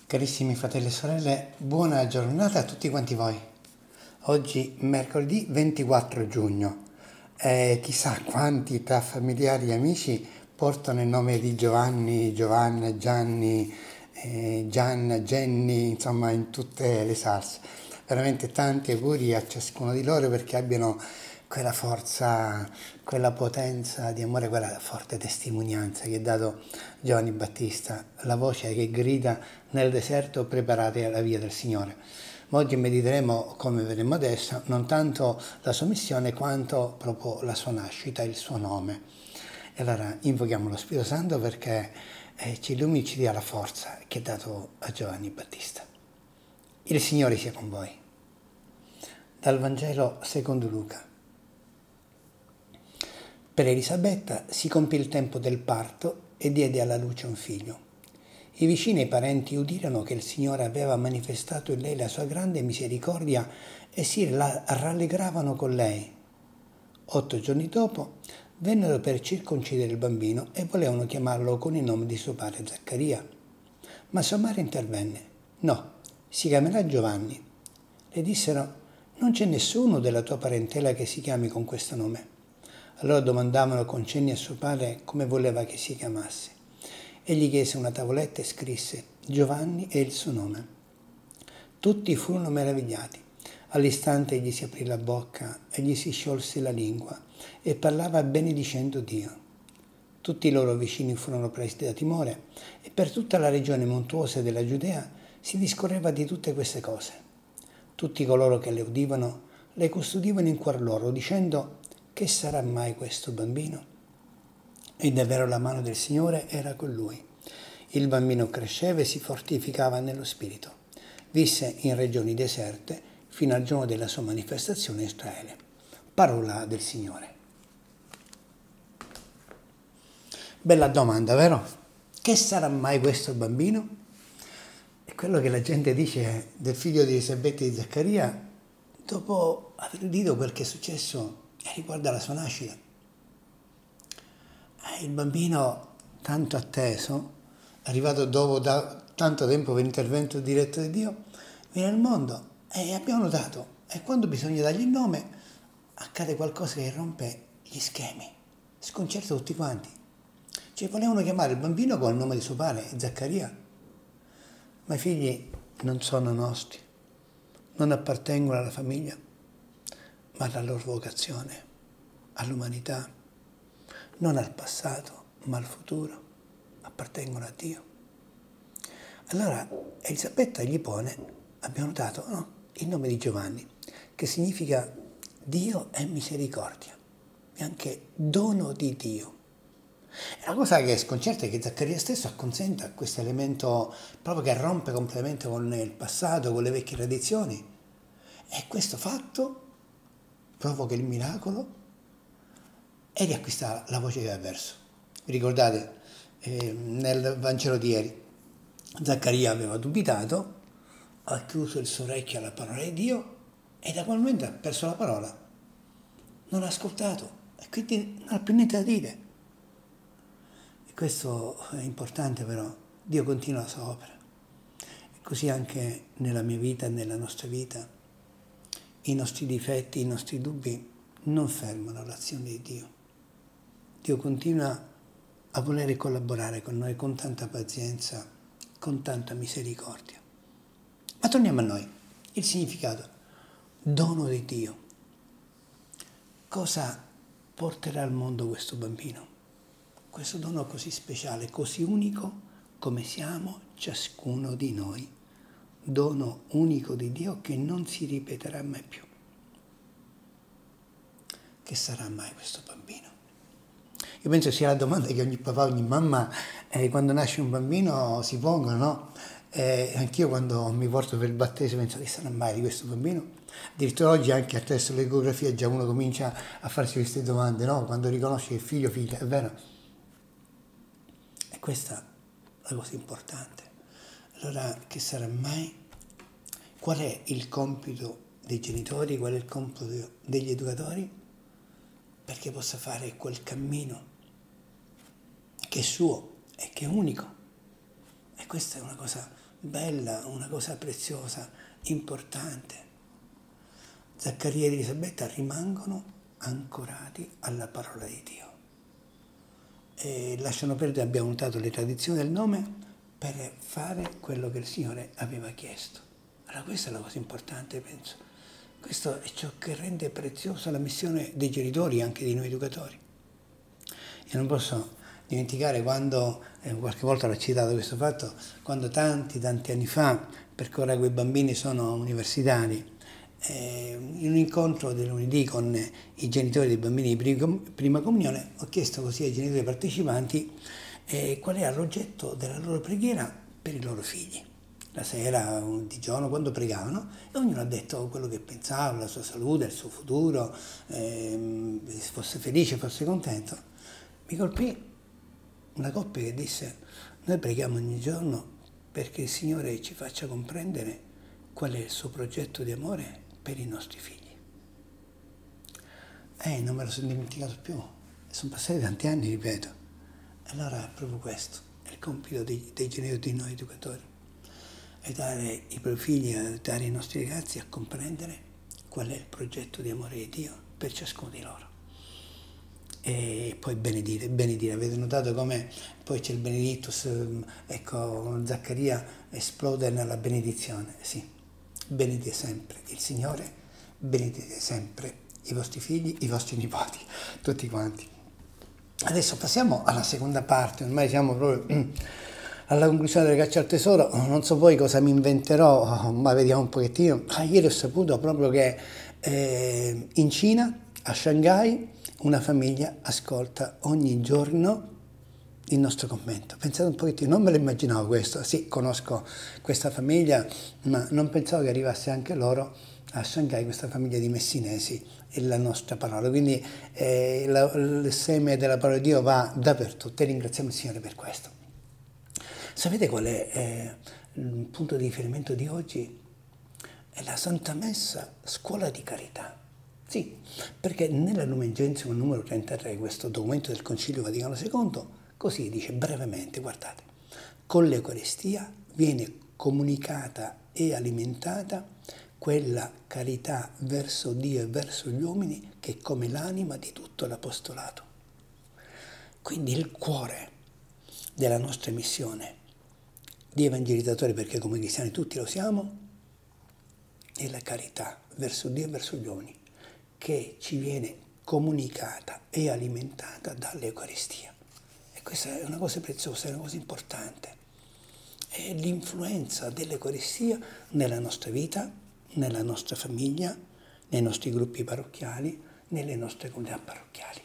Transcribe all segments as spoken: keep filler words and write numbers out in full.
Carissimi fratelli e sorelle, buona giornata a tutti quanti voi. Oggi mercoledì ventiquattro giugno e chissà quanti tra familiari e amici portano il nome di Giovanni, Giovanna, Gianni, eh, Gianna, Jenny, insomma in tutte le salse. Veramente tanti auguri a ciascuno di loro perché abbiano quella forza, quella potenza di amore, quella forte testimonianza che ha dato Giovanni Battista, la voce che grida nel deserto: preparate la via del Signore. Ma oggi mediteremo, come vedremo adesso, non tanto la sua missione quanto proprio la sua nascita, il suo nome. E allora invochiamo lo Spirito Santo perché eh, ci illumini, ci dia la forza che ha dato a Giovanni Battista. Il Signore sia con voi. Dal Vangelo secondo Luca. Per Elisabetta si compì il tempo del parto e diede alla luce un figlio. I vicini e i parenti udirono che il Signore aveva manifestato in lei la sua grande misericordia e si rallegravano con lei. Otto giorni dopo vennero per circoncidere il bambino e volevano chiamarlo con il nome di suo padre Zaccaria. Ma sua madre intervenne: no, si chiamerà Giovanni. Le dissero: non c'è nessuno della tua parentela che si chiami con questo nome. Allora domandavano con cenni a suo padre come voleva che si chiamasse. Egli chiese una tavoletta e scrisse: Giovanni è il suo nome. Tutti furono meravigliati. All'istante gli si aprì la bocca e gli si sciolse la lingua e parlava benedicendo Dio. Tutti i loro vicini furono presi da timore e per tutta la regione montuosa della Giudea si discorreva di tutte queste cose. Tutti coloro che le udivano le custodivano in cuor loro, dicendo: che sarà mai questo bambino? E davvero la mano del Signore era con lui. Il bambino cresceva e si fortificava nello spirito. Visse in regioni deserte fino al giorno della sua manifestazione in Israele. Parola del Signore. Bella domanda, vero? Che sarà mai questo bambino? E quello che la gente dice del figlio di Elisabetta e di Zaccaria, dopo aver udito quel che è successo riguardo alla sua nascita. Il bambino tanto atteso, arrivato dopo da tanto tempo per l'intervento diretto di Dio, viene al mondo e abbiamo notato, e quando bisogna dargli il nome accade qualcosa che rompe gli schemi, sconcerta tutti quanti. Cioè volevano chiamare il bambino con il nome di suo padre, Zaccaria, ma i figli non sono nostri, non appartengono alla famiglia, ma alla loro vocazione, all'umanità, non al passato, ma al futuro, appartengono a Dio. Allora Elisabetta gli pone, abbiamo notato, no? Il nome di Giovanni, che significa Dio è misericordia, e anche dono di Dio. E la cosa che sconcerta è che Zaccaria stesso acconsenta a questo elemento proprio che rompe completamente con il passato, con le vecchie tradizioni. E questo fatto provoca il miracolo e riacquista la voce che aveva perso. Vi ricordate eh, nel Vangelo di ieri? Zaccaria aveva dubitato, ha chiuso il suo orecchio alla parola di Dio e da quel momento ha perso la parola. Non ha ascoltato e quindi non ha più niente da dire. E questo è importante, però. Dio continua la sua opera. E così anche nella mia vita e nella nostra vita. I nostri difetti, i nostri dubbi non fermano l'azione di Dio. Dio continua a voler collaborare con noi con tanta pazienza, con tanta misericordia. Ma torniamo a noi. Il significato. Dono di Dio. Cosa porterà al mondo questo bambino? Questo dono così speciale, così unico come siamo ciascuno di noi. Dono unico di Dio che non si ripeterà mai più. Che sarà mai questo bambino? Io penso sia la domanda che ogni papà, ogni mamma, eh, quando nasce un bambino si pongono, no? Eh, anch'io quando mi porto per il battesimo penso: che sarà mai di questo bambino? Addirittura oggi anche attraverso l'ecografia già uno comincia a farsi queste domande, no? Quando riconosce che figlio, figlia, è vero? E questa è la cosa importante. Allora, che sarà mai? Qual è il compito dei genitori? Qual è il compito degli educatori? Perché possa fare quel cammino che è suo e che è unico. E questa è una cosa bella, una cosa preziosa, importante. Zaccaria ed Elisabetta rimangono ancorati alla parola di Dio e lasciano perdere, abbiamo notato, le tradizioni del nome per fare quello che il Signore aveva chiesto. Allora questa è la cosa importante, penso. Questo è ciò che rende preziosa la missione dei genitori, anche di noi educatori. Io non posso dimenticare quando, eh, qualche volta l'ho citato questo fatto, quando tanti, tanti anni fa, perché ora quei bambini sono universitari, eh, in un incontro del lunedì con i genitori dei bambini di prima comunione, ho chiesto così ai genitori partecipanti eh, qual era l'oggetto della loro preghiera per i loro figli. La sera, di giorno, quando pregavano, e ognuno ha detto quello che pensava, la sua salute, il suo futuro, eh, se fosse felice, fosse contento. Mi colpì una coppia che disse: noi preghiamo ogni giorno perché il Signore ci faccia comprendere qual è il suo progetto di amore per i nostri figli. Eh, non me lo sono dimenticato più. Sono passati tanti anni, ripeto. Allora è proprio questo, è il compito dei, dei genitori, di noi educatori. Aiutare i propri figli, aiutare i nostri ragazzi a comprendere qual è il progetto di amore di Dio per ciascuno di loro. E poi benedire, benedire. Avete notato come poi c'è il benedictus, ecco, Zaccaria esplode nella benedizione. Sì, benedite sempre il Signore, benedite sempre i vostri figli, i vostri nipoti, tutti quanti. Adesso passiamo alla seconda parte, ormai siamo proprio alla conclusione delle cacce al tesoro. Non so poi cosa mi inventerò, ma vediamo un pochettino. Ah, ieri ho saputo proprio che eh, in Cina, a Shanghai, una famiglia ascolta ogni giorno il nostro commento. Pensate un pochettino, non me lo immaginavo questo. Sì, conosco questa famiglia, ma non pensavo che arrivasse anche loro a Shanghai, questa famiglia di messinesi, e la nostra parola. Quindi eh, la, il seme della parola di Dio va dappertutto e ringraziamo il Signore per questo. Sapete qual è eh, il punto di riferimento di oggi? È la Santa Messa, scuola di carità. Sì, perché nella Lumen Gentium numero trentatré, questo documento del Concilio Vaticano secondo, così dice brevemente, guardate, con l'Eucaristia viene comunicata e alimentata quella carità verso Dio e verso gli uomini che è come l'anima di tutto l'apostolato. Quindi il cuore della nostra missione di evangelizzatori, perché come cristiani tutti lo siamo, è la carità verso Dio e verso gli uomini, che ci viene comunicata e alimentata dall'Eucaristia. E questa è una cosa preziosa, è una cosa importante. È l'influenza dell'Eucaristia nella nostra vita, nella nostra famiglia, nei nostri gruppi parrocchiali, nelle nostre comunità parrocchiali.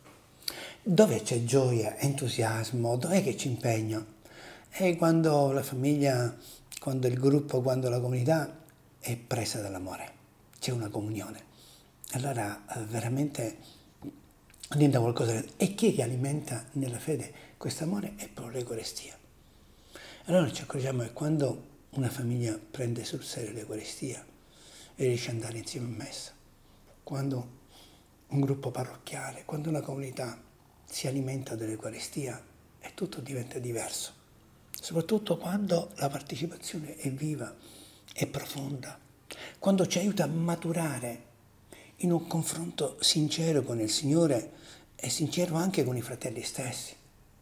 Dove c'è gioia, entusiasmo, dov'è che ci impegno? È quando la famiglia, quando il gruppo, quando la comunità è presa dall'amore, c'è una comunione. Allora veramente diventa qualcosa. E chi che alimenta nella fede questo amore è proprio l'Eucaristia. Allora ci accorgiamo che quando una famiglia prende sul serio l'Eucaristia e riesce ad andare insieme a messa, quando un gruppo parrocchiale, quando una comunità si alimenta dell'Eucaristia, e tutto diventa diverso. Soprattutto quando la partecipazione è viva, è profonda, quando ci aiuta a maturare in un confronto sincero con il Signore e sincero anche con i fratelli stessi.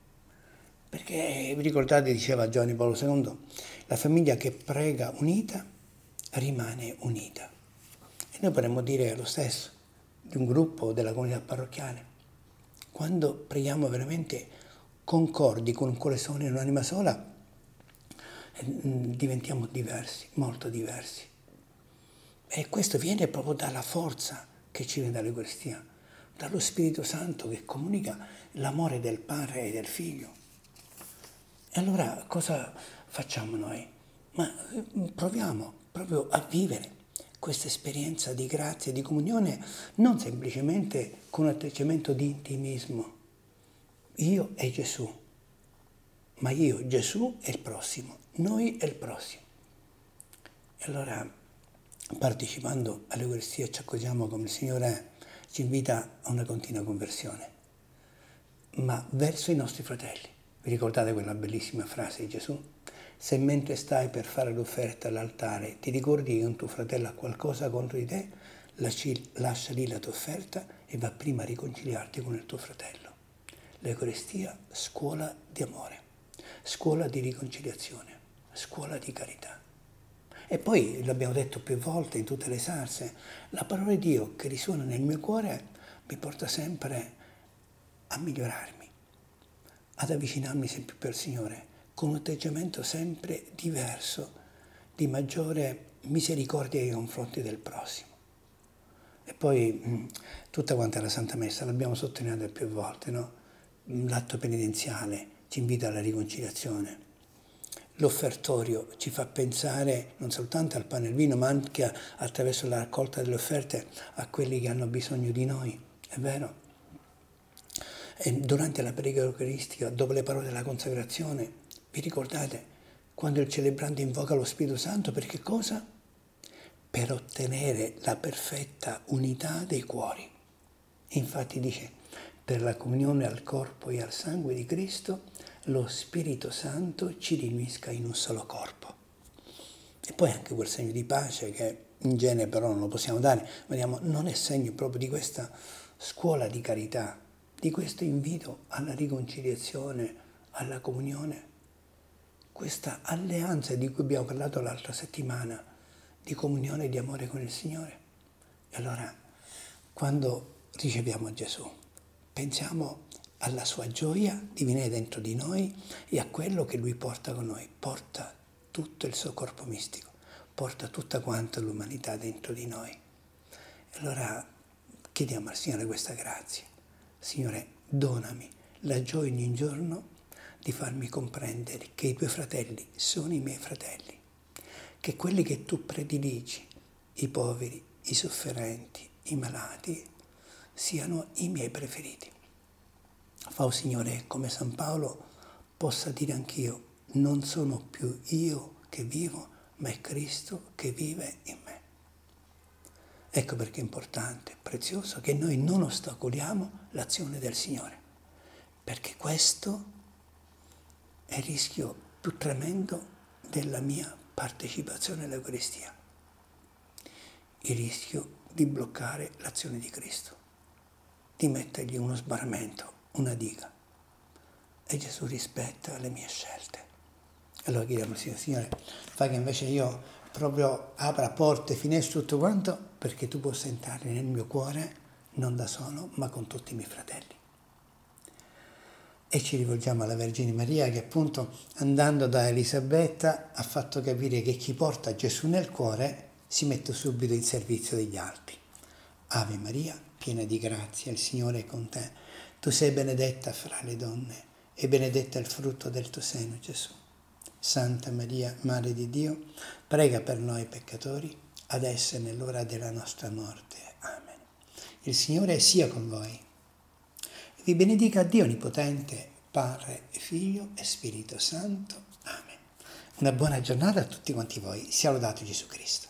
Perché vi ricordate, diceva Giovanni Paolo secondo, la famiglia che prega unita rimane unita. E noi potremmo dire lo stesso di un gruppo, della comunità parrocchiale. Quando preghiamo veramente concordi, con un cuore solo e un'anima sola, diventiamo diversi, molto diversi. E questo viene proprio dalla forza che ci viene dall'Eucaristia, dallo Spirito Santo che comunica l'amore del Padre e del Figlio. E allora cosa facciamo noi? Ma proviamo proprio a vivere questa esperienza di grazia e di comunione non semplicemente con un atteggiamento di intimismo. Io e Gesù, ma io, Gesù e il prossimo, noi e il prossimo. E allora, partecipando all'Eucaristia, ci accorgiamo come il Signore ci invita a una continua conversione, ma verso i nostri fratelli. Vi ricordate quella bellissima frase di Gesù? Se mentre stai per fare l'offerta all'altare ti ricordi che un tuo fratello ha qualcosa contro di te, lasci, lascia lì la tua offerta e va prima a riconciliarti con il tuo fratello. L'Eucaristia, scuola di amore, scuola di riconciliazione, scuola di carità. E poi, l'abbiamo detto più volte in tutte le salse, la parola di Dio che risuona nel mio cuore mi porta sempre a migliorarmi, ad avvicinarmi sempre più al Signore, con un atteggiamento sempre diverso, di maggiore misericordia nei confronti del prossimo. E poi mh, tutta quanta la Santa Messa, l'abbiamo sottolineato più volte, no? L'atto penitenziale ci invita alla riconciliazione. L'offertorio ci fa pensare non soltanto al pane e al vino, ma anche attraverso la raccolta delle offerte a quelli che hanno bisogno di noi, è vero? E durante la preghiera eucaristica, dopo le parole della consacrazione, vi ricordate quando il celebrante invoca lo Spirito Santo per che cosa? Per ottenere la perfetta unità dei cuori. Infatti dice, per la comunione al corpo e al sangue di Cristo, lo Spirito Santo ci riunisca in un solo corpo. E poi anche quel segno di pace che in genere però non lo possiamo dare, vediamo, non è segno proprio di questa scuola di carità, di questo invito alla riconciliazione, alla comunione, questa alleanza di cui abbiamo parlato l'altra settimana, di comunione e di amore con il Signore. E allora, quando riceviamo Gesù, pensiamo alla sua gioia di venire dentro di noi e a quello che Lui porta con noi. Porta tutto il suo corpo mistico, porta tutta quanta l'umanità dentro di noi. E allora chiediamo al Signore questa grazia. Signore, donami la gioia ogni giorno di farmi comprendere che i tuoi fratelli sono i miei fratelli, che quelli che tu prediligi, i poveri, i sofferenti, i malati, siano i miei preferiti. Fa, oh Signore, come San Paolo possa dire anch'io, non sono più io che vivo, ma è Cristo che vive in me. Ecco perché è importante, prezioso, che noi non ostacoliamo l'azione del Signore, perché questo è il rischio più tremendo della mia partecipazione all'Eucaristia, il rischio di bloccare l'azione di Cristo, di mettergli uno sbarramento, una diga. E Gesù rispetta le mie scelte. Allora chiediamo al Signore, Signore, fai che invece io proprio apra porte, finestre, tutto quanto, perché tu possa entrare nel mio cuore, non da solo, ma con tutti i miei fratelli. E ci rivolgiamo alla Vergine Maria che appunto andando da Elisabetta ha fatto capire che chi porta Gesù nel cuore si mette subito in servizio degli altri. Ave Maria, piena di grazia, il Signore è con te. Tu sei benedetta fra le donne e benedetto è il frutto del tuo seno, Gesù. Santa Maria, Madre di Dio, prega per noi peccatori, adesso e nell'ora della nostra morte. Amen. Il Signore sia con voi. Vi benedica Dio Onnipotente, Padre, Figlio e Spirito Santo. Amen. Una buona giornata a tutti quanti voi. Sia lodato Gesù Cristo.